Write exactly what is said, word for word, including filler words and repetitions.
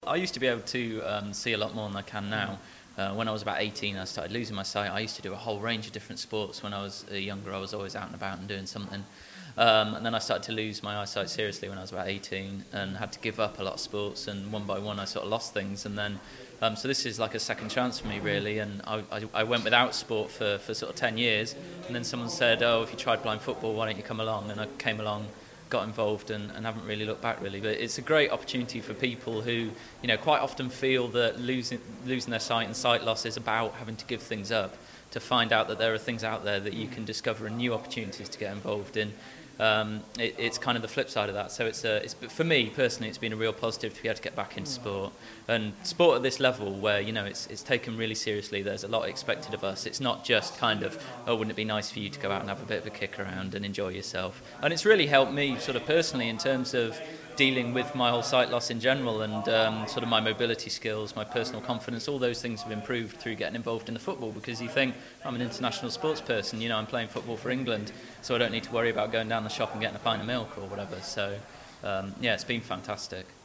I used to be able to um, see a lot more than I can now. Uh, when I was about eighteen, I started losing my sight. I used to do a whole range of different sports. When I was uh, younger, I was always out and about and doing something. Um, and then I started to lose my eyesight seriously when I was about eighteen and had to give up a lot of sports. And one by one, I sort of lost things. And then, um, so this is like a second chance for me, really. And I, I, I went without sport for, for sort of ten years. And then someone said, oh, if you tried blind football, why don't you come along? And I came along, got involved and, and haven't really looked back really. But it's a great opportunity for people who, you know, quite often feel that losing losing their sight and sight loss is about having to give things up, to find out that there are things out there that you can discover and new opportunities to get involved in. Um, it, it's kind of the flip side of that. So it's, a, it's for me personally, it's been a real positive to be able to get back into sport, and sport at this level where, you know, it's it's taken really seriously. There's a lot expected of us. It's not just kind of, oh, wouldn't it be nice for you to go out and have a bit of a kick around and enjoy yourself. And it's really helped me sort of personally in terms of dealing with my whole sight loss in general, and um, sort of my mobility skills, my personal confidence. All those things have improved through getting involved in the football, because you think, I'm an international sports person, you know, I'm playing football for England, so I don't need to worry about going down the shop and getting a pint of milk or whatever. So um, yeah, it's been fantastic.